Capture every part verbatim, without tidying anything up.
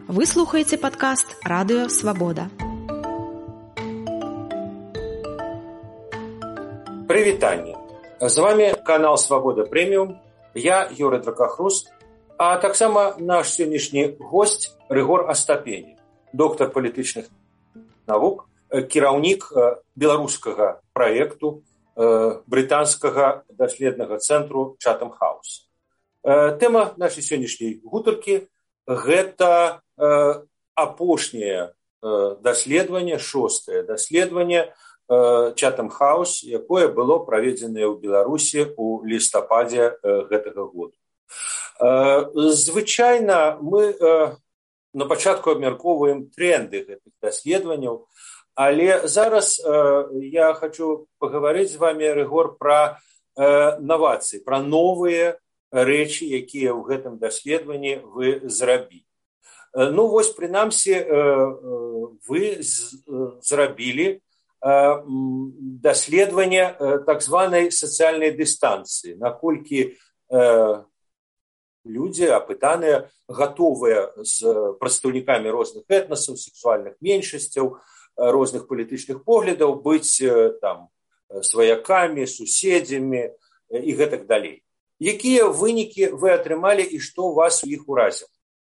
Вы слухаеце падкаст «Радыё Свабода». Прывітанне! З вами канал «Свабода Прэміум». Я Юрый Дракахруст, а таксама наш сённяшні госць Рыгор Астапені, доктар палітычных навук, кіраўнік беларускага праекту брытанскага даследнага цэнтру Chatham House. Тэма нашай сённяшняй гутаркі – гэта апошняе даследаванне, шостае даследаванне Chatham House, якое было праведзенае ў Беларусі ў лістападзе гэтага году. Звычайна мы на пачатку абмяркоўваем тренды гэтых даследаванняў, але зараз я хочу пагаварыць з вами, Рыгор, пра новацыі, пра новыя рэчы, якія ў гэтым даследаванні вы зрабілі. Ну, вось, прынамсі, вы зрабілі даследаванне так званай сацыяльнай дыстанцыі, наколькі людзі, апытаныя, гатовыя з прадстаўнікамі розных этнасаў, сексуальных меншасцяў, розных палітычных поглядаў быць там сваякамі, суседзямі і гэтак далей. Якія вынікі вы атрымалі і што вас у іх уразіла?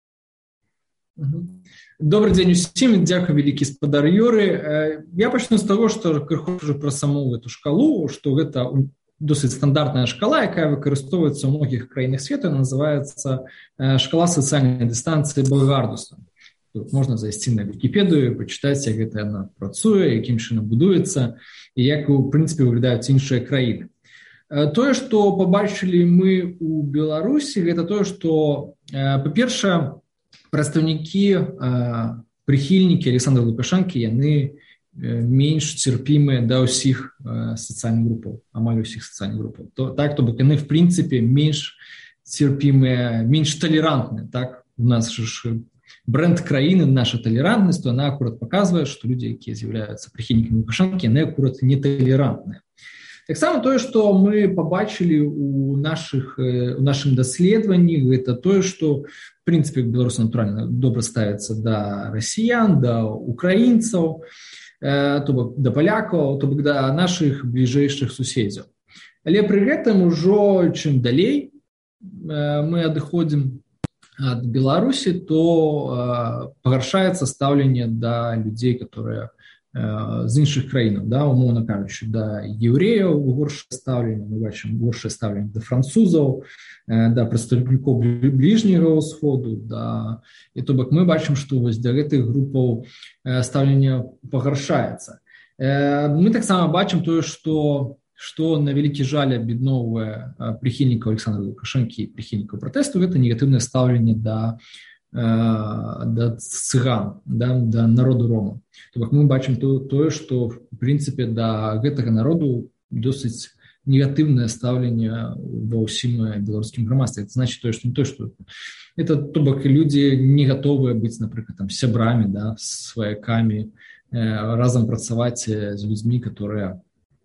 Добрый дзень усім, дзякуй вялікі спадар Юры. Я пачну з таго, што крыху ўжо пра саму эту шкалу, што гэта досыць стандартная шкала, якая выкарыстоўваецца ў многіх краінах свету, называецца шкала сацыяльнай дыстанцыі Богардуса. Тут можна зайсці на Вікіпедыю, пачытаць, як гэта яна працуе, якім чынам будуецца і як, у прынцыпе, выглядаюць іншыя краіны. Тое, што пабачылі мы ў Беларусі, гэта тое, што, па-першае, прадстаўнікі, прыхільнікі Александра Лукашэнкі, яны менш цярпімыя да ўсіх сацыяльных групаў, амаль усіх сацыяльных групаў. То, так, то бок яны, в прынцыпе, менш цярпімыя, менш талерантныя. Так? У нас ж бренд краіны, наша талерантнасць, то она акурат паказвае, што людзі, якія з'яўляюцца прыхільнікамі Лукашэнкі, яны акурат неталерантныя. Таксама тое, што мы пабачылі ў нашых, у нашым даследаванні, гэта тое, што, в прынцыпе, беларусы натуральна добра ставяцца да расіян, да украінцаў, то бок да палякаў, то бок да нашых бліжэйшых суседзяў. Але пры гэтым ужо чым далей мы адыходзім ад Беларусі, то пагаршаецца стаўленне да людзей, которые з іншых краінаў, да, умоўна кажучы, да еўрэяў горшае стаўленне, мы бачым горшае стаўленне да французаў, да прадстаўнікоў бліжняга ўсходу, да, і то бок мы бачым, што вось да гэтых групаў стаўленне пагаршаецца. Мы таксама бачым тое, што што на вялікі жаль аб'ядноўвае прыхільнікаў Александра Лукашэнкі і прыхільнікаў пратэсту, гэта негатыўнае стаўленне да да цыган, да, да народу рома. То бок мы бачым то, тое, што в прынцыпе да гэтага народу досыць негатыўнае стаўленне ва ўсім беларускім грамадстве. Это значит тое, што не тое, што это то бок людзі не гатовыя быць, напрыклад, там сябрамі, да, сваякамі, разам працаваць з людзьмі, которые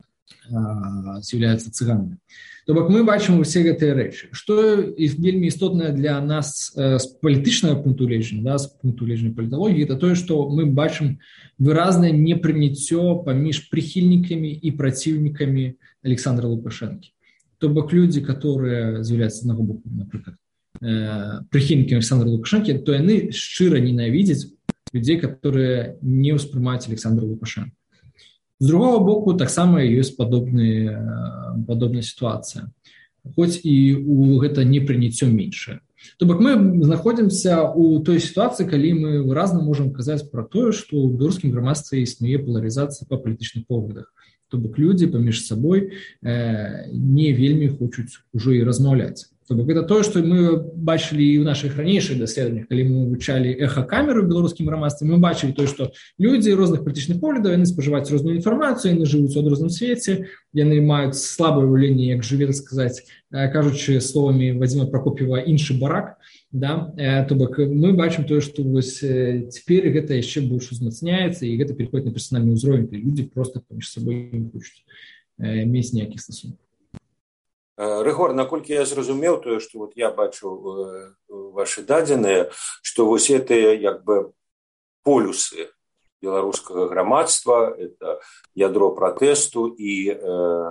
з'яўляюцца цыганамі. То бок мы бачым усе гэтыя рэчы. Што вельмі істотнае для нас з палітычнага пункту гледжання, да, з пункту гледжання паліталогіі, это тое, што мы бачым выразнае непрыняццё паміж прыхільнікамі і праціўнікамі Александра Лукашэнкі. То бок людзі, которые з'яўляюцца з аднаго боку, напрыклад, прыхільнікамі Александра Лукашэнкі, то яны шчыра ненавідзяць людзей, которые не ўспрымаюць Александра Лукашэнка. З другого боку, таксама ёсць падобная, падобная сітуацыя. Хоць і у гэта непрыняццё меншае. То бок мы знаходзімся ў той сітуацыі, калі мы выразна можам казаць пра тое, што ў беларускім грамадстве існуе паларызацыя па палітычных поглядах. То бок людзі паміж сабой э, не вельмі хочуць ужо і размаўляць. То бок гэта тое, што мы бачылі і ў нашых ранейшых даследаваннях, калі мы вывучалі эхакамеру ў беларускім грамадстве, мы бачылі тое, што людзі розных палітычных поглядаў, яны спажываюць розную інфармацыю, яны жывуць у розным свеце, яны маюць слабае ўяўленне, як жыве, так сказаць, кажучы словамі Вадзіма Пракоп'ева, іншы барак, да? То бок мы бачым тое, што вось цяпер гэта яшчэ больш узмацняецца, і гэта пераходзіць на персанальны ўзровень, калі людзі проста паміж сабой не хочуць мець ніякіх стасункаў. Рыгор, наколькі я зразумеў тое, што вот я бачыў ваши дадзеныя, што вось гэтыя як бы полюсы беларускага грамадства, это ядро пратэсту і э,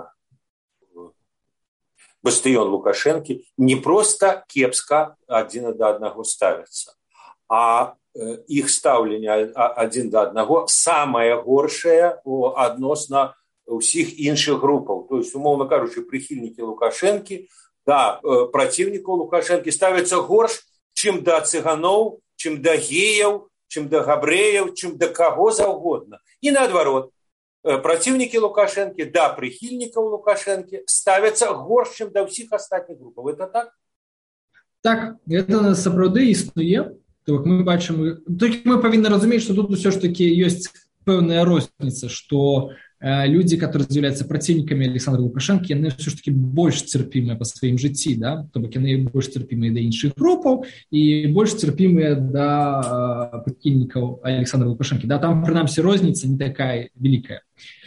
бастыён Лукашэнкі не проста кепска адзін да аднаго ставяцца, а э, іх стаўленне адзін да аднаго самае горшае адносна ўсіх іншых групаў. То есть, умоўна кажучы, прыхільнікі Лукашэнкі да э, праціўнікаў Лукашэнкі ставяцца горш, чым да цыганоў, чым да геяў, чым да габрэяў, чым да каго заўгодна. І наадварот, э, праціўнікі Лукашэнкі да прыхільнікаў Лукашэнкі ставяцца горш, чым да ўсіх астатніх групаў. Это так? Так, гэта сапраўды існуе. Так мы бачым, толькі мы павінны разумець, што тут усё ж такі ёсць пэўная розніца, што люди, которые з'яўляюцца праціўнікамі Александра Лукашэнкі, яны ўсё ж такі больш цярпімыя па сваім жыцці, да? То бок яны больш цярпімыя да іншых групаў і больш цярпімыя да прыхільнікаў Александра Лукашэнкі. Да? Там, прынамсі, розніца не такая вялікая.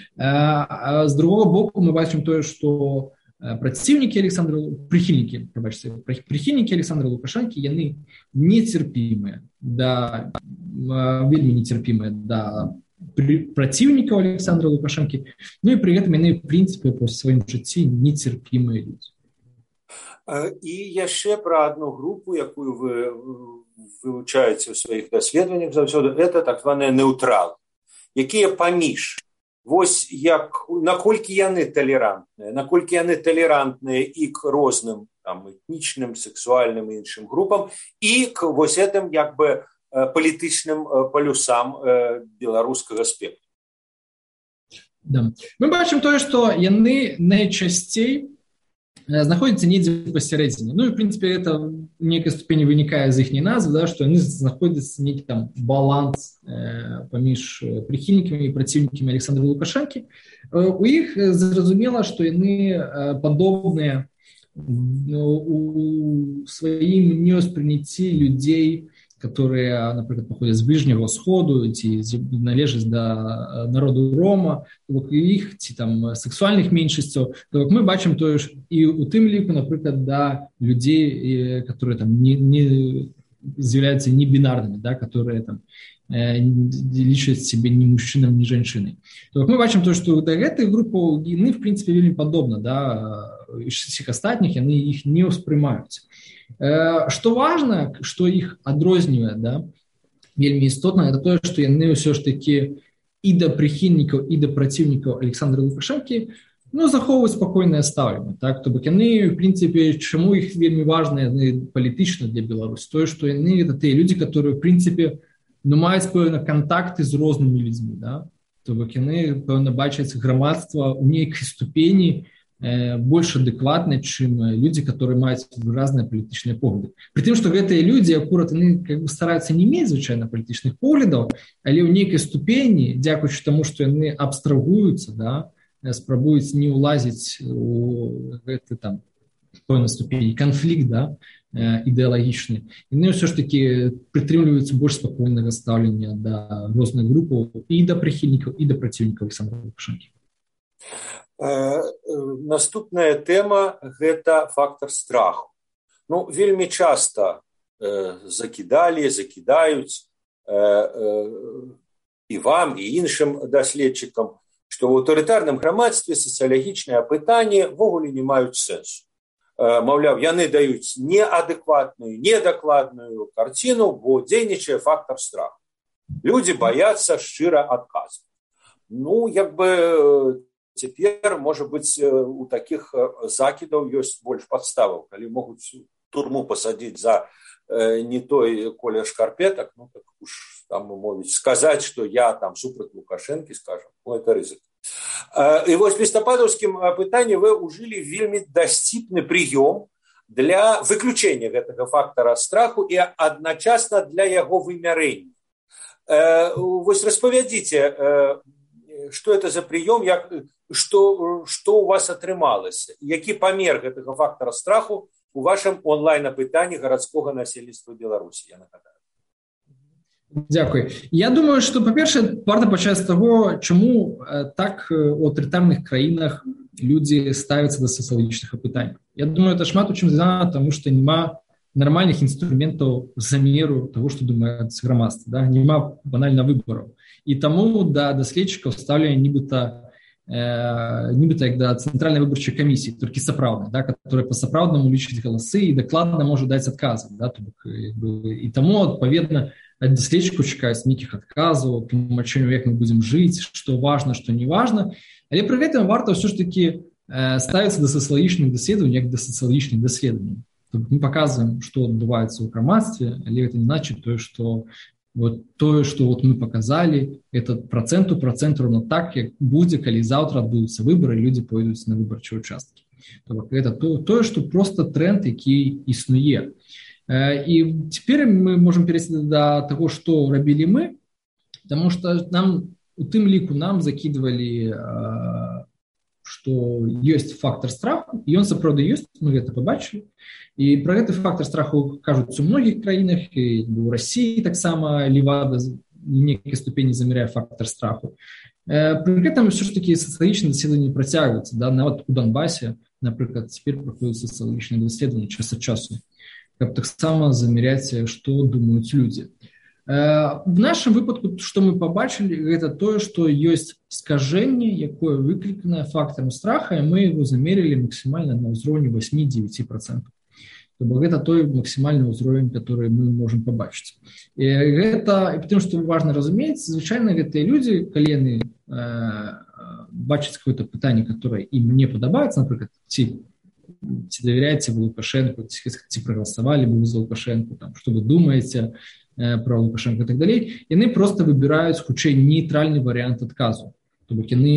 А з другога боку мы бачым тое, што праціўнікі Александра, прыхільнікі, прабачце, прыхільнікі Александра Лукашэнкі, яны нецярпімыя, да, вельмі нецярпімыя да праціўнікаў Александра Лукашэнкі, ну і пры гэтым яны, в прынцыпе, па сваім жыцці нецярпімыя людзі. І яшчэ пра адну групу, якую вы вывучаеце ў сваіх даследаваннях заўсёды, это так званыя неўтралы, якія паміж. Вось як, наколькі яны талерантныя, наколькі яны талерантныя і к розным там, этнічным, сексуальным і іншым групам, і к вось гэтым, як бы, палітычным палюсам беларускага спектру. Да. Мы бачым тое, што яны найчасцей знаходзяцца недзе пасярэдзіне. Ну і, в прынцыпе, это в нейкай ступені вынікае з іхняй назвы, да, што яны знаходзяцца нейкі там баланс э, паміж прыхільнікамі і праціўнікамі Александра Лукашэнкі. У іх зразумела, што яны падобныя у сваім неўспрыняцці людзей, которые, например, походят с Ближнего Сходу, ці належаць да народу Рома, іх ці там сексуальных меншасцяў, то мы бачым тое ж і у тым ліку, напрыклад, да людзей, которые там не, не з'яўляюцца небінарнымі, да, которые там лічаць себе ні мужчынам, ні жанчынай. То мы бачым тое, што да гэтых групаў яны, в прынцыпе, вельмі падобна, да, усіх астатніх яны іх не ўспрымаюць. Што важна, што іх адрознівае, да, вельмі істотна, это тое, што яны ўсё ж такі і да прыхільнікаў, і да праціўнікаў Александра Лукашэнкі, ну, захоўваюць спакойнае стаўленне, так, то бок яны, в прынцыпе, чаму іх вельмі важна, яны палітычна для Беларусі, тое, што яны это тыя людзі, которые, в прынцыпе, ну, маюць пэўна кантакты з рознымі людзьмі, да, то бок яны, пэўна, бачаць грамадства ў нейкай ступені больш адэкватны, чым людзі, которые маюць разныя палітычныя погляды. Пры тым, што гэтыя людзі, акурат, яны как бы стараюцца не мець, звычайна, палітычных поглядаў, але ў нейкай ступені, дзякуючы таму, што яны абстрагуюцца, да, спрабуюць не ўлазіць у гэты там пэўнай ступені канфлікт, да, ідэалагічны. Яны ўсё ж такі прытрымліваюцца больш спакойнага стаўлення да розных групаў і да прыхільнікаў, і да праціўнікаў Александра Лукашэнкі. Наступная тэма – гэта фактор страху. Ну, вельмі часта э, закідалі, закідаюць э, э, і вам, і іншым даследчыкам, што ў аўтарытарным грамадстве сацыялагічныя апытанні ввогуле не маюць сэнсу. Э, маўляў, яны даюць неадэкватную, недакладную карціну, бо дзейнічае фактор страху. Людзі баяцца шчыра адказваць. Ну, як бы... Цяпер, можа быць, у такіх закідаў ёсць больш падставаў, калі могуць турму пасадзіць за э, не той колер шкарпетак, ну, так уж там мовіць, сказаць, што я там супраць Лукашэнкі, скажам, ну, это рызык. Э, і вось в лістападаўскім пытанні вы ўжылі вельмі дасціпны прыём для выключэння гэтага фактара страху і адначасна для яго вымярэння. Э, вось распавядзіце, э, што это за прыём, як, што, што у вас атрымалася, які памер гэтага фактара страху у вашым онлайн-апытанні гарадскога насельніцтва Беларусі, я нагадаю. Дякую. Я думаю, што, па-першае, варта пачаць з таго, чаму так у аўтарытарных краінах людзі ставяцца да сацыялагічных апытанняў. Я думаю, это шмат у чым звязана, таму што няма нармальных інструментаў замеру таго, што думаюць грамадства, да? Няма банальна выбараў. І таму да даследчыкаў стаўлення нібыта нібыта як да цэнтральнай выбарчай камісіі, толькі сапраўднай, да, которая па-сапраўднаму лічыць галасы і дакладна можа даць адказы. Да, і таму, адпаведна, ад даследчыкаў чакаюць нейкіх адказаў, тлумачэнняў, як мы будзем жыць, што важна, што не важна. Але пры гэтым варта ўсё ж такі ставіцца да сацыялагічных даследаванняў як да сацыялагічных даследаванняў. Мы паказваем, што адбываецца ў грамадстве, але гэта не значыць тое, што вот тое, што вот мы паказалі, это працэнт у працэнт ровно так, як будзе, калі заўтра адбудуцца выбары, людзі пойдуць на выбарчыя участкі. Это тое, што проста тренд, які існуе. І цяпер мы можам перейсці да таго, што рабілі мы, таму што нам у тым ліку нам закідвалі, што ёсць фактор страху, і ён сапраўды ёсць, мы гэта пабачылі. І пра гэты фактор страху кажуць у многіх краінах, і ў Расіі таксама Левада в нейкай ступені замеряе фактор страху. Пры гэтым ўсё ж такі сацыялагічныя даследаванні працягваюцца, да, нават у Донбасе, напрыклад, цяпер праходзяць сацыялагічныя даследаванні час ад часу, каб таксама замеряць, што думаюць людзі. В нашым выпадку, што мы пабачылі, гэта тое, што ёсць скажэнне, якое выкліканае фактарам страха, і мы яго замерілі максімальна на ўзроўні восемь-девять процентов. То гэта той максімальны ўзровень, который мы можам пабачыць. І гэта, і потому што важна разумець, звычайна гэтыя людзі, калі яны э, бачаць какое-то пытанне, которое ім не падабаецца, напрыклад, ці, ці давяряеце вы Лукашенку, ці, ці прагаласавалі бы вы за Лукашенку, там, што вы думаеце э, пра Лукашенко і так далей, яны проста выбіраюць хутчэй нейтральны варыянт адказу. То бок яны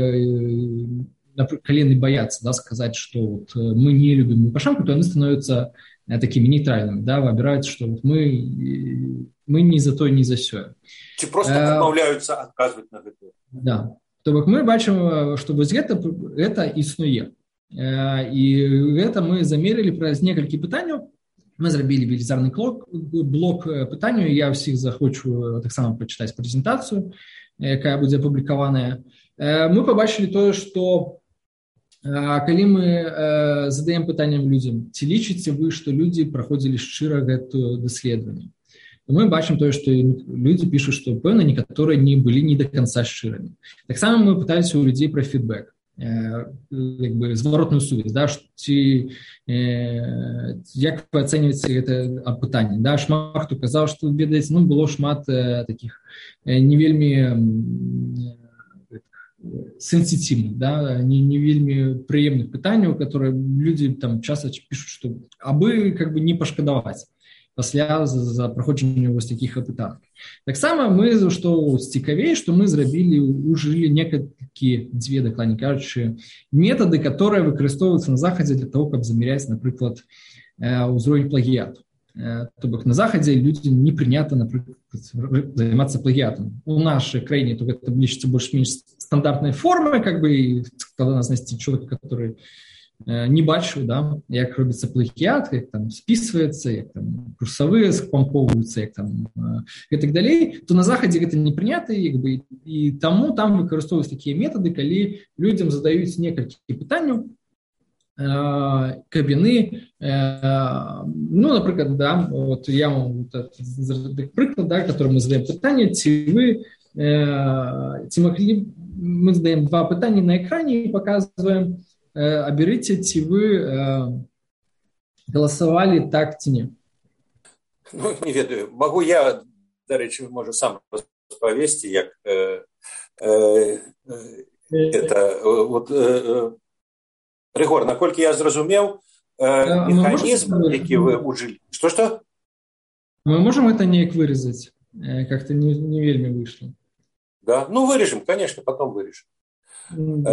э, калі яны баяцца, да, сказаць, што вот, мы не любім Лукашенко, то яны становятся такімі нейтральнымі, да, выбіраюць, што вот мы, мы не за то, не за сё. Ці проста адмаўляюцца адказваць на гэта. Да. То бок мы бачым, што вось гэта, гэта існуе. І гэта мы замерілі праз некалькі пытанняў. Мы зрабілі велізарны блок пытанняў, я ўсіх захочу таксама пачытаць прэзентацыю, якая будзе апублікаваная. Мы пабачылі тое, што калі мы задаем пытанням людзям, ці лічыце вы, што людзі праходзілі шчыра гэтую даследаванне, мы бачым тое, што людзі пішуць, што пэўна некаторыя не былі не да канца шчырамі. Таксама мы пыталіся ў людзей пра фідбэк, як бы зваротную сувязь, да, ці э, як вы ацэньваеце гэта апытанне. Да, шмат хто казаў, што ведаеце, ну было шмат э, такіх э, не вельмі сенситивных, да, не, не вельмі прыемных пытанняў, которые люди там часто пишут, что абы как бы не пашкадаваць пасля за, за праходжанне вось такіх апытанняў. Таксама мы, што цікавей, што мы зрабілі, ужылі некалькі, дзве, дакладней кажучы, метады, которые выкарыстоўваюцца на захадзе для того, каб замеряць, напрыклад, ўзровень плагіяту. То бок на захадзе людзям не прынята, напрыклад, займацца плагіятам. У нашай краіне то гэта лічыцца больш-менш стандартнай формы, как бы, когда нас знайсці чоловік, который э, не бачыў, да, як робіцца плагіят, як там спісваецца, як там курсавыя спамповваюцца, як там э, і так далей, то на захадзе гэта не прынята, як бы, і таму там выкарыстоўваюць такія метады, калі людзям задаюць некалькі пытанняў, каб яны, ну, напрыклад, да, вот я вам прыклад, да, который мы задаем пытанне, ці вы, ці маглі, мы задаем два пытання на экране і показываем, аберыце, ці вы галасавалі так ці не. Ну, не ведаю, магу я, дарэчы, можа сам распавесці, як э, э, это, вот, э, Рыгор, наколькі я зразумеў, э, механізм, які вы ўжылі. Што-што? Мы можем это неяк вырезать? Как-то не, не вельмі вышло. Да, ну вырежем, конечно, потом вырежем. Mm-hmm.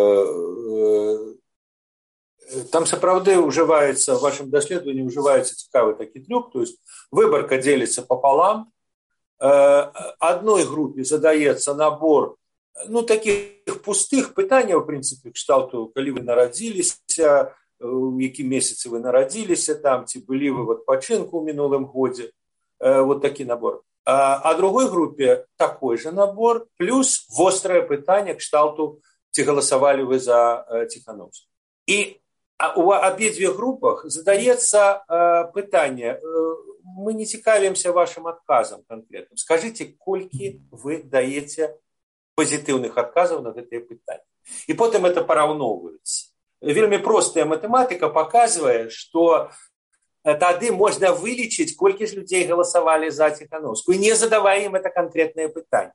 Там сапраўды ўжываецца, в вашым даследаванні ўжываецца цікавы такі трюк, то есть выбарка дзеліцца пополам, адной групе задаецца набор, ну, таких пустых пытанняў, в принципе, кшталту, калі вы нарадзіліся, у якім месяцы вы нарадзіліся, там, ці былі вы в адпачынку ў мінулым годзе, вот такі набор. А другой групе такой же набор, плюс вострае пытанне кшталту, ці галасавалі вы за Ціхановскую. І у абедзвюх групах задаецца пытанне, мы не цікавімся вашим адказам канкрэтным. Скажыце, колькі вы даеце пазітыўных адказаў на гэтыя пытанні. І потым это параўноўваецца. Вельмі простая матэматыка паказвае, што тады можна вылічыць, колькі ж людзей галасавалі за Ціхановскую, не задавая ім это канкрэтнае пытанне.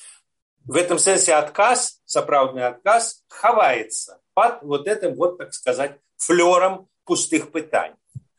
В этом сэнсе адказ, сапраўдны адказ, хаваецца под вот этим, вот, так сказать, флёром пустых пытаний.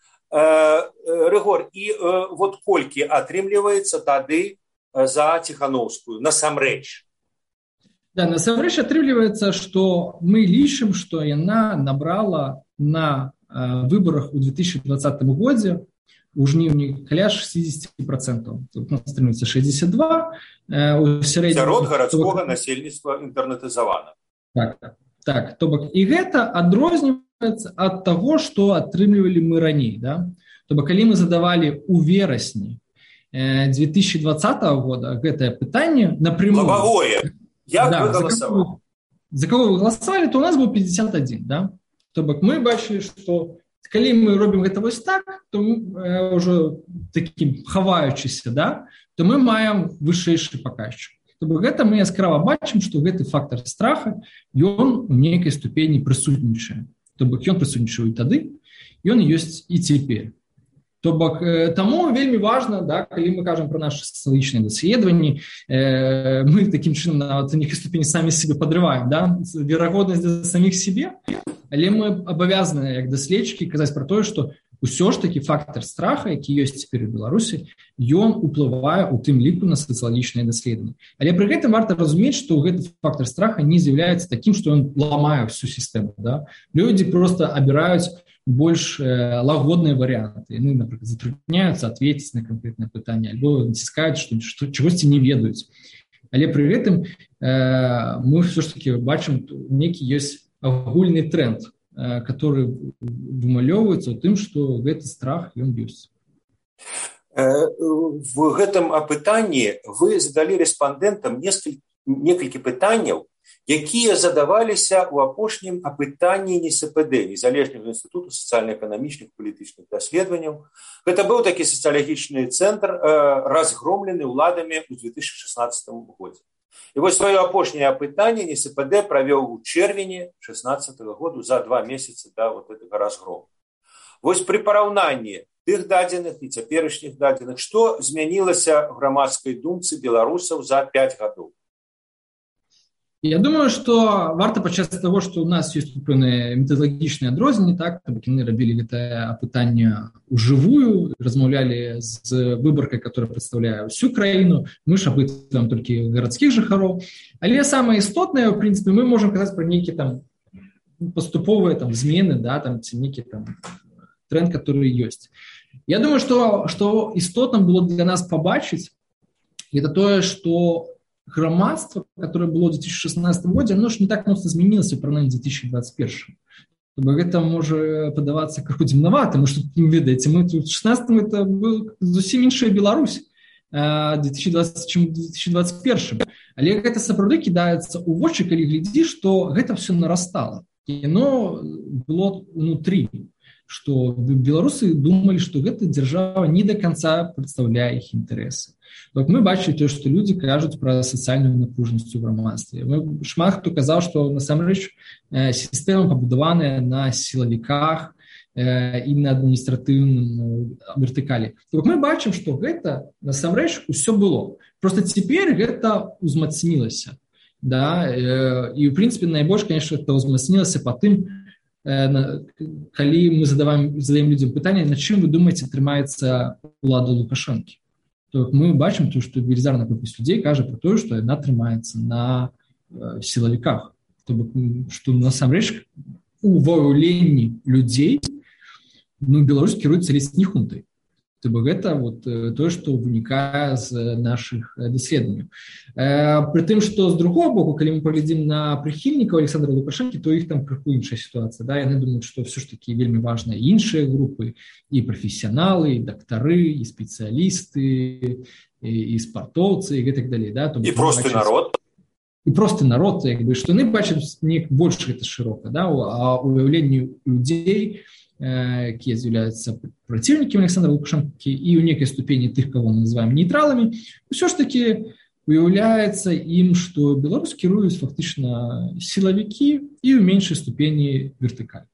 Э, Рыгор, и э, вот колькі атрымліваецца тады за Ціхановскую, насамрэч? Да, насамрэч атрымліваецца, што мы лічым, што яна набрала на э, выборах у две тысячи двадцатым годзе у жніўні каля шестьдесят процентов. Тут у нас атрымліваецца шестьдесят два процента. Э, сярэдні... Сярод гарадскога то... насельніцтва інтэрнэтызавана. Так, так. Так, то бок, і гэта адрозніваецца ад таго, што атрымлівалі мы раней. Да? То бок, калі мы задавалі ў верасні две тысячи двадцатого года гэтае пытанне напрямую... Лобовое. Як да, вы галасавалі? За кого вы галасавалі, то у нас быў пятьдесят один. Да? То бок, мы бачылі, што калі мы робім гэта вось так, то мы ўжо такім хаваючыся, да? То мы маем вышэйшы паказчык. То бок, гэта мы яскрава бачым, што гэты фактор страха, ён у нейкай ступені прысутнічае. То бок, ён прысутнічае і тады, ён ёсць і цяпер. То бок, таму вельмі важна, да, калі мы кажам пра нашы сацыялагічныя даследаванні, э, мы такім чынам нават у нейкай ступені самі себе падрываем, да, верагоднасць для саміх себе, але мы абавязаны, як даследчыкі, казаць пра тое, што усё ж такі фактор страха, які ёсць цяпер у Беларусі, ён уплывае у тым ліку на сацыялагічныя даследаванні. Але пры гэтым варта разумець, што гэты фактор страха не з'яўляецца такім, што ён ламае всю сістэму. Да? Людзі проста абіраюць больш э, лагодныя варыянты. Яны, напрыклад, затрудняюцца адветіць на канкрэтнае пытанне, альбо націскаюць, што, што чагосьці не ведаюць. Але пры гэтым э, мы ўсё ж такі бачым, нейкі ёсць агульны тренд, который вымалёўваецца ў тым, што гэты страх ён ёсць. В гэтым апытанні вы задалі рэспандэнтам некалькі пытанняў, якія задаваліся ў апошнім апытанні эн эс пэ дэ, Незалежнага інстытуту сацыяльна-эканамічных палітычных даследаванняў. Гэта быў такі сацыялагічны цэнтр, разгромлены ўладамі ў две тысячи шестнадцатым годзе. І вось сваё апошняе апытанне эн эс пэ дэ правёў у чэрвені шестнадцатого году, за два месяцы да вот гэтага разгрому. Вось пры параўнанні тых дадзеных і цяперашніх дадзеных, што змянілася в грамадскай думцы беларусаў за пять гадоў? Я думаю, што варта пачаць з таго, што ў нас ёсць пэўныя метадалагічныя адрозненні, так, бок яны рабілі гэтае апытанне ўжывую, размаўлялі з выбаркай, которая прадстаўляе ўсю краіну, мы ж апытваем толькі гарадскіх жыхароў. Але самае істотнае, ў прынцыпе, мы можам казаць пра нейкія там паступовыя там змены, да, там ці нейкі там тренд, который ёсць. Я думаю, што што істотна было для нас пабачыць, гэта тое, што грамадства, которое было в две тысячи шестнадцатом году, оно ж не так моцна змянілася ў параўнанні з две тысячи двадцать первым. Гэта можа падавацца крыху дзіўнавата, тому што, ведаеце, мы тут в шестнадцатом это был зусім іншая Беларусь две тысячи двадцатым, чым в две тысячи двадцать первым. Але гэта сапраўды кідаецца ў вочы, калі глядзіш, што гэта все нарастала. Яно было внутрі, што беларусы думалі, што гэта дзяржава не до конца прадстаўляе іх інтарэсы. Так мы бачылі то, што людзі кажуць пра сацыяльную напружанасць у грамадстве. Шмат хто казаў, што насамрэч сістэма пабудаваная на сілавіках і на адміністратыўным вертыкалі. Так мы бачым, што гэта насамрэч усё было. Просто цяпер гэта узмацнілася. Да? І ў прынцыпе найбольш, конечно, это узмацнілася па тым, калі мы задаем, задаем людзям пытанне, на чым вы думаеце трымаецца ўлада Лукашэнкі. То мы бачым, што велізарная колькасць людзей кажа пра тое, што яна трымаецца на э, сілавіках. То, што насамрэч у выяўленні людзей ну, Беларусь кіруецца ледзь не хунтай. То гэта вот, тое, што вынікае з нашых даследаванняў. Э, пры тым, што з другого боку, калі мы паглядзім на прыхільнікаў Александра Лукашэнкі, то іх там крыху іншая сітуацыя. Да? Яны думаюць, што все ж такі вельмі важныя іншыя групы, і прафесіяналы, і дактары, і спецыялісты, і, і спартоўцы, і гэтак далей. Да? І просты народ. і просты народ, як бы, што яны бачаць неяк больш гэта шырока, да, а уяўленню людзей, якія з'яўляюцца праціўнікамі Александра Лукашэнкі і ў некай ступені тых, каго мы называем нейтраламі, ўсё ж такі уяўляецца ім, што Беларусь кіруюць фактычна сілавікі і ў меншай ступені вертыкаль.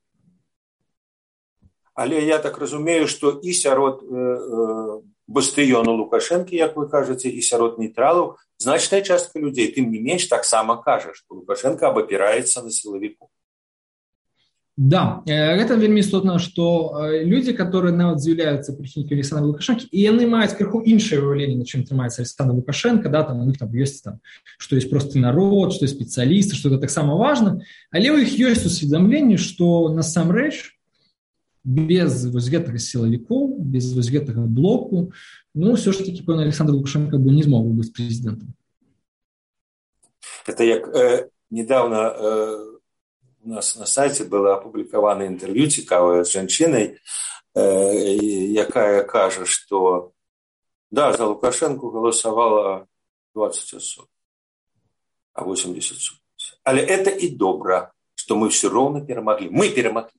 Але я так разумею, што і сярод э, бастыёну Лукашэнкі, як вы кажаце, і сярод нейтралаў значная частка людзей, тым не менш, таксама кажа, што Лукашенко абапіраецца на сілавіку. Да, гэта вельмі істотна, што людзі, которые нават з'яўляюцца прыхільнікамі Александра Лукашэнкі, і яны маюць крыху іншае ўяўленне, на чым трымаецца Александр Лукашенко, да, там у них там ёсць там, што ёсць просты народ, што ёсць спецыялісты, што гэта таксама важна, але ў іх ёсць усведамленне, што насамрэч без вось гэтага сілавікоў, без вось гэтага блоку, ну, ўсё ж такі, пэўна, Александр Лукашенко бы не змог быць прэзідэнтам. Это як э, недавно э, у нас на сайце было апублікавана інтэрв'ю цікавае з жанчынай, э, якая кажа, што да, за Лукашенко галасавала двадцать асоб, а восемьдесят супраць. Але это і добра, што мы все роўна перамаглі. Мы перамаглі.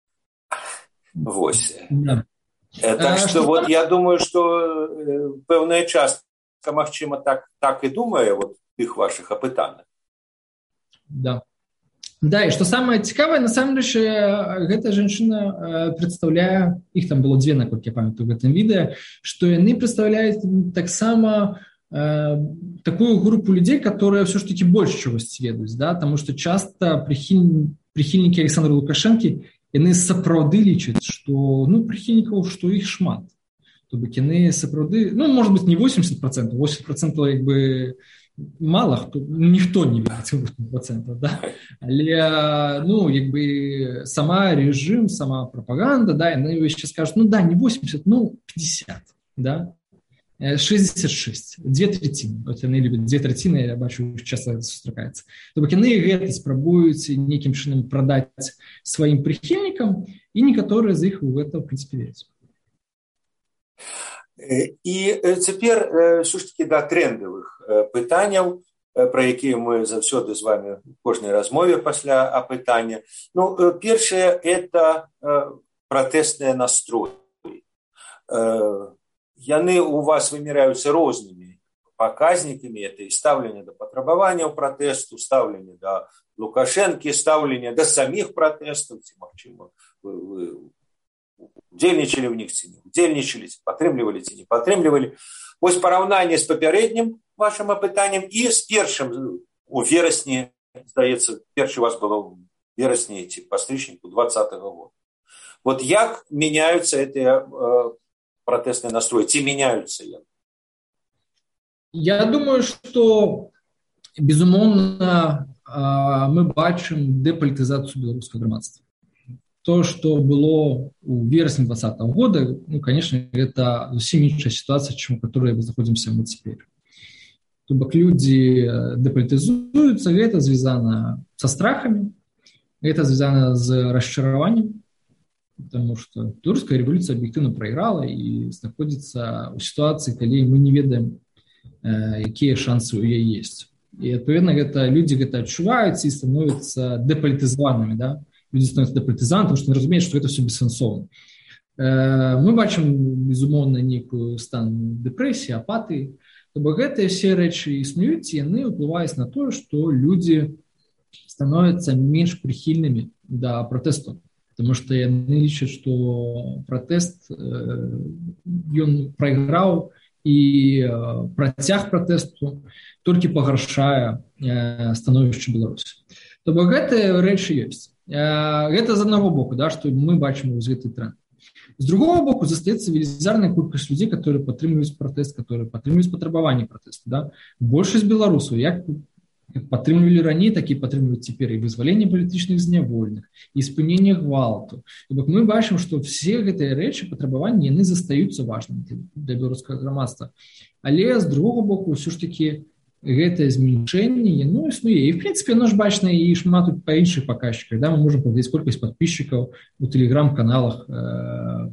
Вось. Да. Так што а, вот я думаю, што пэўная частка, магчыма, так, так і думае вот тых вашых апытаных. Да. Да, и что самое цікавае, насамрэч, гэта жанчына прадстаўляе, іх там было дзве, наколькі я памятаю, в гэтым відэа, што яны прадстаўляюць таксама э, такую групу людзей, которые все ж таки больш чагось ведаюць, да, таму што часта прыхіль, прыхільнікі Александра Лукашэнкі, яны сапраўды лічаць, што, ну, прыхільнікаў, што іх шмат. То бок яны сапраўды, ну, может быть, не восемьдесят процентов, восемьдесят процентов як бы мало хто, ніхто не верыць у восемьдесят процентов, да? Але, ну, як бы сама режим, сама пропаганда, да, яны яшчэ скажуць, ну, да, не восемьдесят, ну, пятьдесят, да, шестьдесят шесть, две трэціны. Вот яны любят две трэціны, я бачу, часто сустракаецца. То бок яны гэта спрабуюць нейкім чынам прадаць сваім прыхільнікам, і некаторыя з іх у гэта, в принципе, вераць. І цяпер ўсё ж такі да трендавых пытанняў, пра якія мы заўсёды з вами у кожнай размове пасля апытання. Ну, першае, это пратэсныя настроі. Яны у вас выміраюцца рознымі паказнікамі, это і стаўленне да патрабаванняў пратэсту, стаўленне да Лукашэнкі, стаўленне да саміх пратэстаў, ці, магчыма, вы, вы удзельнічалі ў них, ці не удзельнічалі, ці падтрымлівалі, ці не падтрымлівалі. Вось параўнанне з папярэднім вашым апытаннем і з першым у верасні, здаецца, першы у вас было ў верасні ці кастрычніку двадцатага года. Вот як меняются эти э, протестные настрои, ці меняются яны? Я думаю, что, безумоўна, мы бачым дэпалітызацыю беларускага грамадства. То, что было у верасні двадцатого года, ну, конечно, это зусім іншая ситуация, чем в которой мы находимся мы теперь. То бок люди дэпалітызуюцца, это звязано со страхами, это звязано с расчараваннем, потому что беларуская революция объективно проиграла и находится в ситуации, когда мы не ведаем, какие шансы у яе есть. И, отповедно, это люди это отчувают и становятся деполитизованными, да? Люди становятся деполитизованными, потому что они разумеют, что это все бессенсовно. Мы бачым, безумоўна, некую стан депрессии, апатии. То бок гэтыя все рэчы існуюць, і яны ўплываюць на тое, што людзі становятся менш прыхільнымі да пратэсту. Потому что яны лічаць, што пратэст ён прайграў, і працяг пратэсту толькі пагаршае становішча Беларусі. То бок гэтыя рэчы ёсць. Гэта з аднаго боку, да, што мы бачым вось гэты тренд. З другого боку застаецца велізарная колькасць людзей, которые падтрымліваюць пратэст, которые падтрымліваюць патрабаванні пратэсту. Да? Большасць беларусаў, як падтрымлівалі раней, так і падтрымліваюць цяпер і вызваленне палітычных зняволеных, і спыненне гвалту. То бок мы бачым, што все гэтыя рэчы, патрабаванні, яны застаюцца важнымі для беларускага грамадства. Але з другого боку ўсё ж такі гэтае змяншэнне, яно існуе. І, в принципе, оно ж бачна і шмат па іншых паказчыках. Да? Мы можем паглядзець колькасць падписчикаў у тэлеграм-каналах э,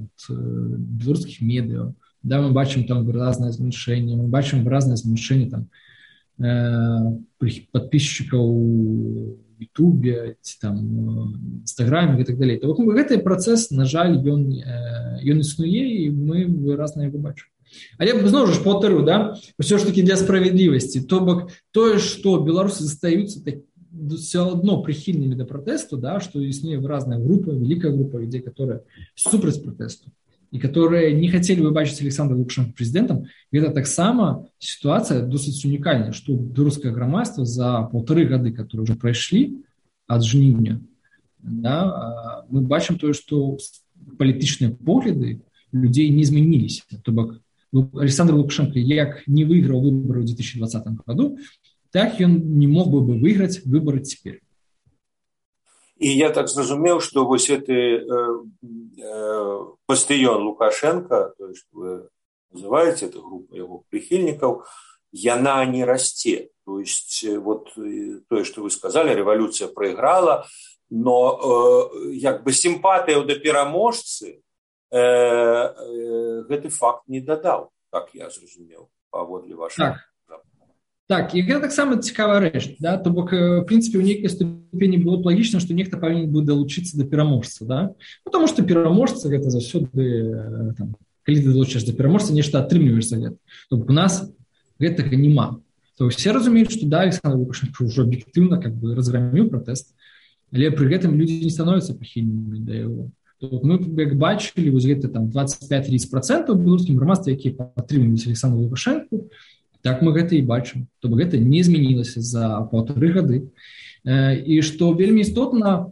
беларускіх медыа. Да? Мы бачым там выразнае змяншэнне, мы бачым выразнае змяншэнне там подписчикаў у Ютубе, там, Інстаграме і так далей. То гэты працэс, на жаль, ён, ён існуе, і мы выразна яго бачым. Але зноў ж паўтару, да, ўсё ж такі для справядлівасці. То бок тое, што беларусы застаюцца так, все одно прихильными до протесту, да, что існуе выразная группа, великая группа людей, которые супраць протесту, и которые не хотели бы бачыць Александра Лукашенко президентом. И это так само ситуация досыць уникальная, что беларускае грамадства за полторы гады, которые уже прайшлі от жніўня, да, мы бачым тое, что палітычныя погляды людей не змяніліся. То бок Александр Лукашенко як не выйграў выборы ў две тысячи двадцатым году, так ён не мог бы выйграць выборы цяпер. І я так зразумеў, што вось гэты э, э, пастыён Лукашенко, то есть вы называете эту группу яго прихильников, яна не расце. То есть вот тое, што вы сказали, рэвалюцыя прайграла, но э, як бы сімпатыяў да пераможцы э, э, гэты факт не дадаў, так я зразумеў, паводле вашага. Так. Так, і гэта таксама цікавая рэч, да? То бок, в прынцыпе, ў нейкай ступені было б лагічна, што нехта павінен быў далучыцца да пераможца, да? Потому што пераможца гэта заўсёды, там, калі ты далучаеш да пераможца, нешта атрымліваеш за гэта. То бок у нас гэтага няма. То все разумеюць, што да, Александр Лукашенко ўжо аб'ектыўна как бы разграміў пратэст, але пры гэтым людзі не становяцца прыхільнымі да яго. То бок мы як бачылі вось гэта там двадцать пять тридцать процентов ў беларускім грамадстве, якія падтрымліваюць Александра Лукашенко. Так мы гэта і бачым. То бок гэта не змянілася за паўтары гады. І што вельмі істотна,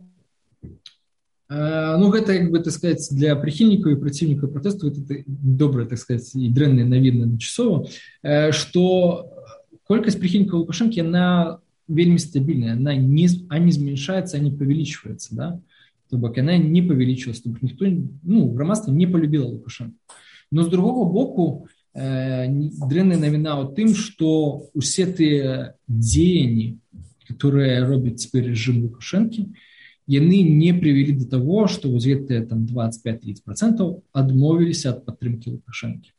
ну гэта, як бы, так сказаць, для прыхільнікаў і праціўнікаў пратэсту гэта добрая, так сказаць, і дрэнная навіна адначасова, што колькасць прыхільнікаў Лукашэнкі, яна вельмі стабільная, она не, а не зменшаецца, а не павялічваецца, да? То бок яна не павялічвалася, то бок ніхто, ну, грамадства не полюбіла Лукашэнка. Но з другого боку, дрэнная навіна ў тым, што усе тыя дзеянні, которые робіць цяпер рэжым Лукашэнкі, яны не прывялі да таго, што вось гэтыя там двадцать пять тридцать процентов адмовіліся ад падтрымкі Лукашэнкі.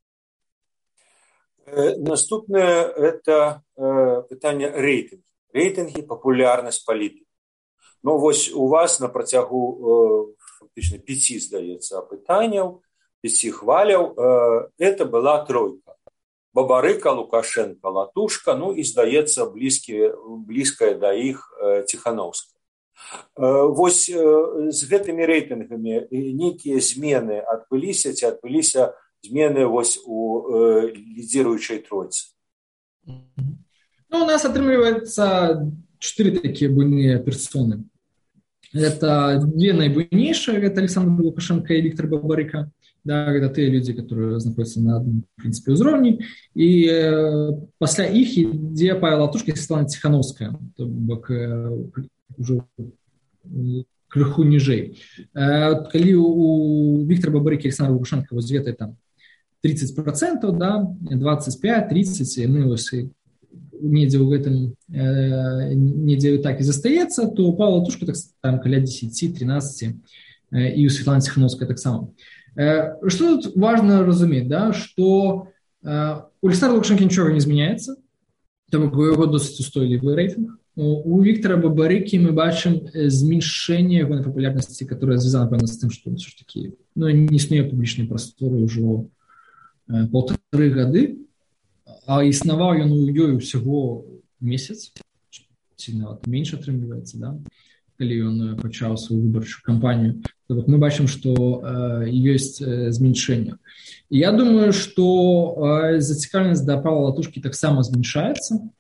Наступнае это пытанне рэйтынгі. Рэйтынгі, папулярнасць палітыкі. Ну вось у вас на працягу фактычна пяці, здаецца, апытанняў, пяці хваляў, это была тройка. Бабарыка, Лукашенко, Латушка, ну і, здаецца, блізкая да іх Ціхановская. Вось з гэтымі рэйтынгамі нейкія змены адбыліся, ці адбыліся змены вось у лідзіруючай тройцы? Ну, у нас атрымліваецца чатыры такія буйныя персоны. Это две найбуйнейшие, это Александр Лукашенко и Виктор Бабарыка. Да, это те люди, которые находятся на одном, в принципе, уровне. И э, после их идея Павла Латушка и Светлана Тихановская, то бок э, уже крыху ніжэй. Э, калі у Виктора Бабарыки и Александра Лукашенко вот где-то там тридцать процентов, да, двадцать пять тридцать, мы вот недзе ў гэтым э, недзе так і застаецца, то у Павла Латушка так, там каля десять тринадцать, э, і у Светланы Тихановскай таксама. Что тут важно разуметь, да, что э, у Александра Лукашенко ничего не изменяется, тому у его досыць устойлівый рейтинг. У Виктора Бабарыки мы бачым зменшение его популярности, которое связано, напевно, с тем, что все-таки ну, не існуе публічнай прасторы ўжо э, полторы гады, а існаваў ён у ёй усяго месяц, ці нават менш атрымліваецца, да, калі ён пачаў сваю выбарчую кампанію. Мы бачым, што э, ёсць э, зменшэнне. І я думаю, што э, зацікаўленасць да Павла Латушкі таксама зменшаецца, э,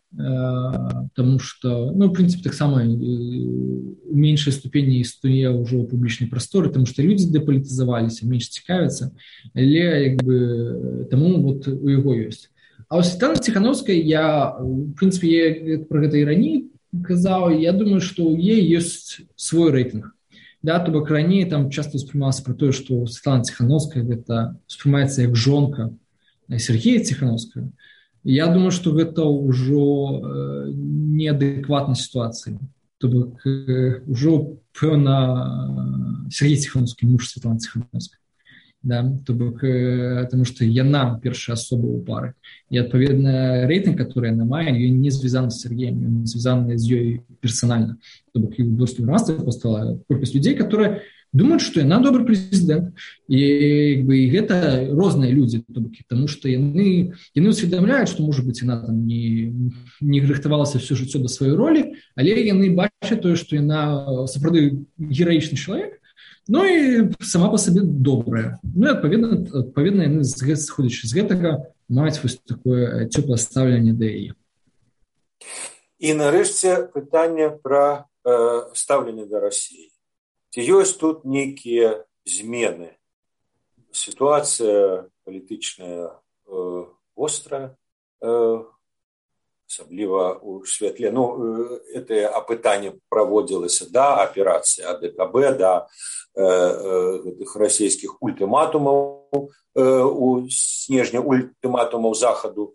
таму што, ну, в прынцыпе, таксама э, у меншай ступені існуе ўжо публічнай прасторы, таму што людзі дэпалітызаваліся, менш цікавяцца, але, як бы, таму вот у яго ёсць. А у Светланы Тихановскай я, в прынцыпе, я пра гэта і раней казаў, я думаю, што ў яе ёсць свой рэйтынг. Да, то бок раней там часто успрымалася про тое, што Светлана Тихановская гэта успрымаецца як жонка Сергея Тихановская. Я думаю, што гэта ўжо э, неадэкватная сітуацыя. То бок э, ўжо пэўна Сергей Тихановскі муж Светланы Тихановскай. да, то бок, тому што яна першая асоба ў пары. І адпаведна рэйтынг, который яна мае, ён не звязаны з Сергеем, ён звязаны з ёй персанальна. То бок і ў беларускім грамадстве пастала колькасць людзей, которые думаюць, што яна добры прэзідэнт. І, як бы, і гэта розныя людзі, то бок, таму што яны яны усведамляюць, што можа быць яна там не не рыхтавалася ўсё жыццё да сваёй ролі, але яны бачаць тое, што яна сапраўды гераічны чалавек. Ну і сама па сабе добрая. Ну і адпаведна, адпаведна яны, сходзячы з гэтага, маюць вось такое цёплае стаўленне да яе. І нарэшце пытанне пра э, стаўленне да Расіі. Ці ёсць тут нейкія змены? Сітуацыя палітычная э, острая, э, асабліва ў святле. Ну, гэтае апытанне праводзілася да аперацыі АДКБ, да гэтых расійскіх ультыматумаў, у снежня ультыматумаў захаду.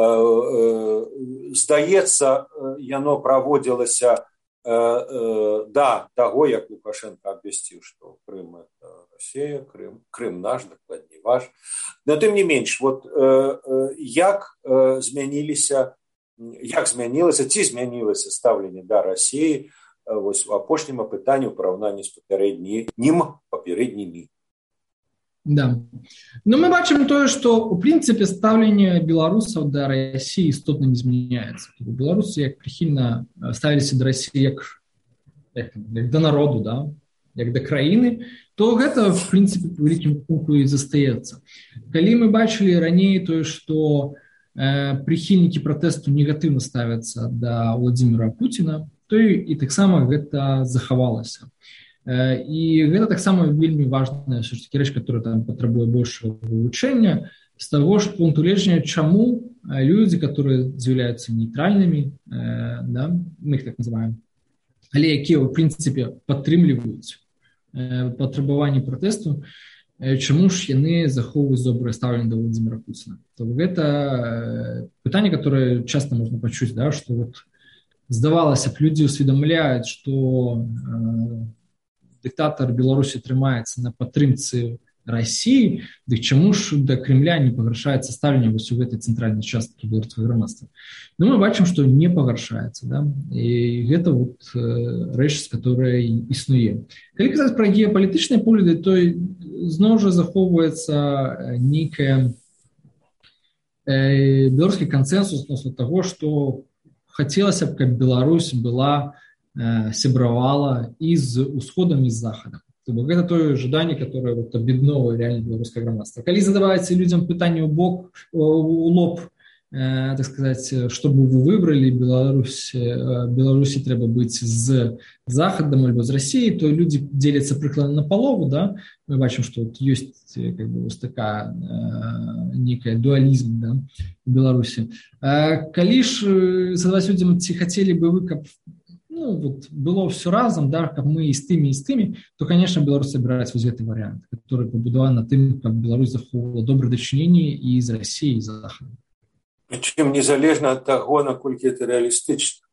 Здаецца, яно праводзілася да таго, як Лукашенко абвясціў, што Крым – это Расія, Крым, Крым наш, дакладней ваш. Но тым не менш, вот як змяніліся як змянілася, ці змянілася стаўленне да Расіі вось у апошнім апытанні ў параўнанні з папярэднім папярэднімі. Да. Ну, мы бачым тое, што у прынцыпе стаўленне беларусаў да Расіі істотна не змяняецца. Беларусы як прыхільна ставіліся да Расіі як, як, як да народу, да? Як да краіны, то гэта в прынцыпе па вялікім рахунку і застаецца. Калі мы бачылі раней тое, што прыхільнікі пратэсту негатыўна ставяцца да Владзіміра Пуціна, то і таксама гэта захавалася. І гэта таксама вельмі важная все-таки рэч, которая там патрабуе большего вывучэння, з таго ж пункту гледжання, чаму людзі, которые з'яўляюцца нейтральнымі, да, мы іх так называем, але якія ў прынцыпе падтрымліваюць патрабаванні пратэсту, чаму ж яны захоўваюць добрае стаўленне да Владзіміра Пуціна. То гэта пытанне, которое часто можна пачуць, да, што вот здавалася б, людзі усведамляюць, што э, дыктатар Беларусі трымаецца на падтрымцы Расіі, дык чаму ж да Крымля не пагаршаецца стаўленне вось у гэтай цэнтральнай часткі беларускага грамадства. Ну, мы бачым, што не пагаршаецца, да? І гэта вот э, рэч, которая існуе. Калі казаць пра геапалітычныя погляды, то зноў жа захоўваецца нейкая э, беларускі кансенсус адносно таго, што хацелася б, каб Беларусь была э, сябравала і з усходам, і з захадам. Гэта тое жаданне, которое вот, аб'ядноўвае реально беларускае грамадства. Калі задаваеце людзям пытанне ў бок, у лоб, э, так сказаць, што бы вы выбралі, Беларусь, э, Беларусі трэба быць з захадам альбо з Расіяй, то людзі дзеляцца прыкладна на палову, да? Мы бачым, што вот ёсць как бы, вось такая э, нейкая дуалізм, да, у Беларусі. Э, калі ж задаваць людзям, ці хацелі бы вы, каб ну, вот, было все разом, да, как мы и с теми, и с теми, то, конечно, Беларусь собирается вот этот вариант, который побудован на тем, как Беларусь заховала добрые дочинения и из России, и из Захода. Причем незалежно от того, насколько это реалистично.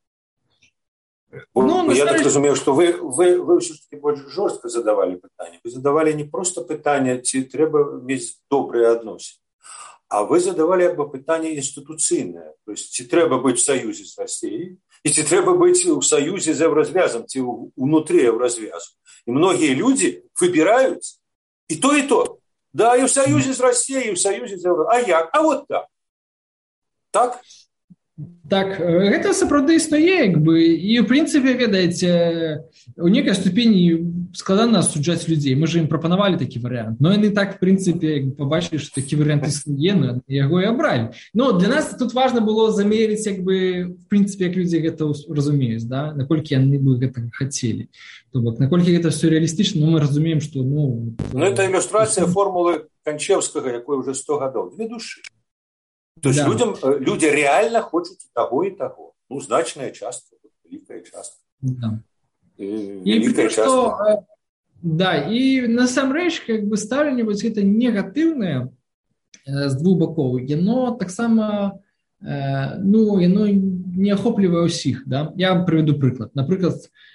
Ну, я так разумею, что вы, вы, вы все-таки больше жестко задавали питание. Вы задавали не просто питание, ці треба иметь добрые отношения, а вы задавали бы питание институционное. То есть, ці треба быть в союзе с Россией, и ці трэба быць у саюзе з еўразвязам, ці ўнутры еўразвязу. І многія людзі выбіраюць і то, і то. Да, і ў саюзе з Расіяй, і ў саюзе з еўразвязам. А як? А вот так. Так? Так, гэта сапраўды існуе, як бы, і, ў прынцыпе, ведаеце, у некай ступені складана асуджаць людзей. Мы ж ім прапанавалі такі варыянт. Но яны так, в прынцыпе, побачылі, што такі варыянт існуе, но яго і абралі. Но для нас тут важна было замерыць, як бы, в прынцыпе, як людзі гэта разумеюць, да? Наколькі яны бы гэта хацелі. То бок, наколькі гэта все реалістычна, но мы разумеем, што, ну... Ну, это ілюстрацыя формулы Канчевскага, якой уже сто гадоў. Две душы. То есть да. людям, люди реально хотят того и того. Ну, значная частка, великая частка. Да. И великая частка. Что, да, и насамрэч, как бы, стаўленне вот гэта негатыўнае э, з двух бакоў, яно таксама, э, ну, яно не ахоплівае ўсіх, да? Я вам прыведу прыклад. Напрыклад,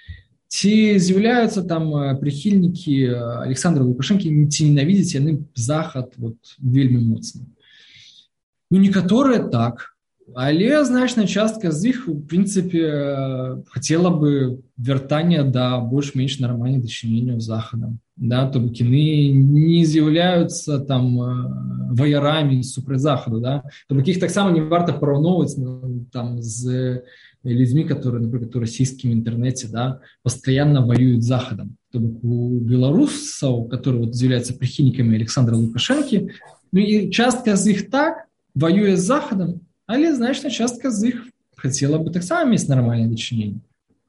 Ці з'яўляюцца там прыхільнікі Александра Лукашэнкі, ці ненавідзяць яны захад вот, вельмі моцна. Ну, некаторыя так, але значная частка з іх, у прынцыпе, хацела бы вяртання да больш-менш нармальных дачыненняў з захадам. Да, то бок яны не з'яўляюцца там ваярамі супраць захаду, да? То бок іх таксама не варта параўноўваць там з людзьмі, которые, например, у расійскім інтэрнэце, да, постоянно воюют с Захадом. То бок у беларусаў, которые вот з'яўляюцца прыхільнікамі Александра Лукашэнкі, ну і частка з іх так воюе з Захадом, але значная частка з іх хацела бы таксама мець нармальнае дачыненне.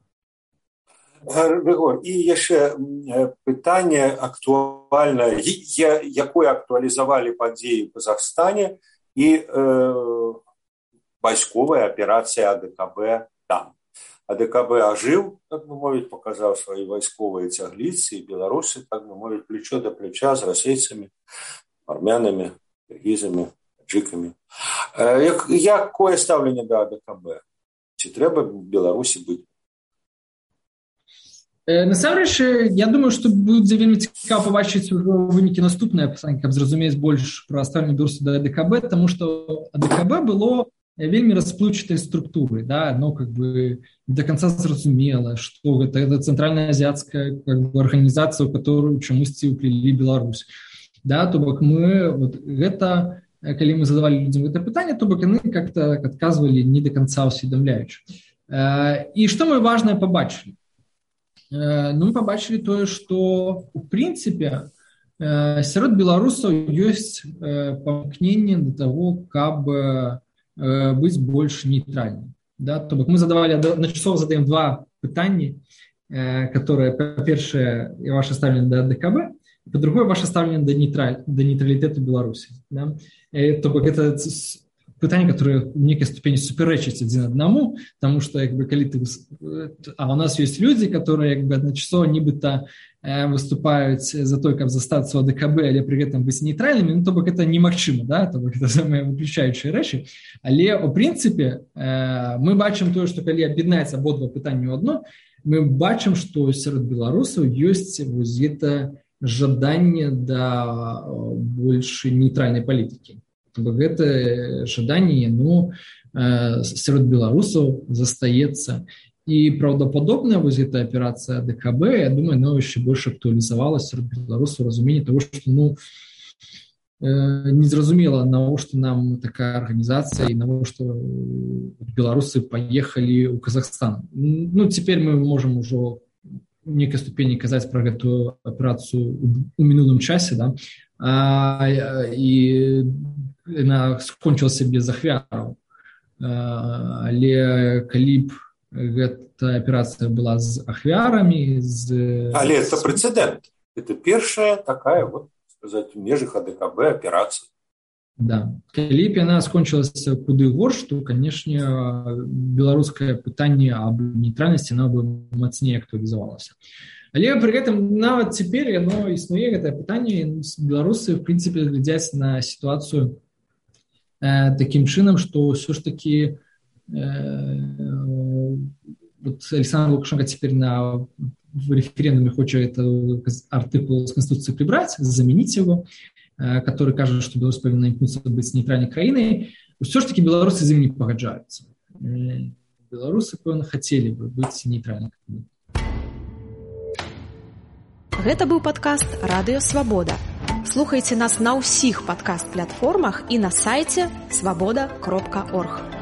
Рыгор, і яшчэ пытанне актуальнае, якое актуалізавалі падзеі ў Казахстане і э, вайсковая аперацыя АДКБ там. АДКБ ажыў, так бы мовіць, паказаў свае вайсковыя цягліцы, і беларусы, так бы мовіць, плечо да плеча з расейцамі, армянамі, кіргізамі, таджыкамі. Як, якое стаўленне да АДКБ? Ці трэба Беларусі быць? Насамрэч, я думаю, што будзе вельмі цікава пабачыць вынікі наступныя пісанні, каб зразумець больш пра стаўленне беларусаў да АДКБ, таму што АДКБ было вельмі расплыўчатай структуры, да, но как бы не до конца зразумела, што гэта, гэта цэнтральная азіяцкая как бы, арганізацыя, у которую чамусьці ўплелі Беларусь. Да, то бок мы вот, гэта, калі мы задавалі людзям гэта пытанне, то бок яны как-то адказвалі не до конца усведамляючы. І што мы важнае пабачылі? Ну, мы пабачылі тое, што у прынцыпе сярод беларусаў ёсць памкненне да таго, каб быць больш нейтральным. Да? То бок мы задавалі, начасова задаем два пытанні, которые, па-першае, ваше стаўленне да АДКБ, па-другое, ваше стаўленне да, нейтраль... да нейтралітэту Беларусі. Да? То бок это пытанне, которое в некой ступени суперечить один одному, потому что, как бы, коли ты... А у нас есть люди, которые, как бы, одночасово нібыта э, выступают за то, как застаться у АДКБ, але при этом быть нейтральными, ну, то бок это немагчыма, да, то бок это самые выключающие рэчы. Але, у принципе, э, мы бачым то, что коли объединяется ободва пытання ў одно, мы бачым, что сярод беларусаў ёсць вось гэта жаданне да больш нейтральнай палітыкі. Гэта жаданне, ну, сярод беларусаў застаецца. І праўдападобная вось эта аперацыя АДКБ, я думаю, она яшчэ больш актуалізавалася сярод беларусаў разуменне того, што, ну, незразумела, навошта нам такая арганізацыя і навошта беларусы паехалі ў Казахстан. Ну, цяпер мы можам ужо у некай ступені казаць пра гэтую аперацыю у мінулым часе, да, а, і яна скончылася без ахвяраў. Але калі б гэта аперацыя была з ахвярамі, з... Але это прэцэдэнт. Это першая такая, вот, сказаць, у межах АДКБ аперацыя. Да. Калі б яна скончылася куды горш, то, канешне, беларускае пытанне аб нейтральнасці оно бы мацней актуалізавалася. Але пры гэтым нават цяпер яно існуе, гэтае пытанне, беларусы, в прынцыпе, глядзяць на сітуацыю э, такім чынам, што ўсё ж такі э, вот Александр Лукашенко цяпер на в референдуме хоча этот артыкул з Конституцыі прибраць, заменить его, э, который кажа, што Беларусь павінна імкнуцца быць нейтральнай краінай. Усё ж такі беларусы з ім не пагаджаюцца. Э, беларусы, пэўна, хацелі бы быць нейтральнай краінай. Гэта быў падкаст «Радыё Свабода». Слухайце нас на ўсіх падкаст-платформах і на сайце свабода кропка орг.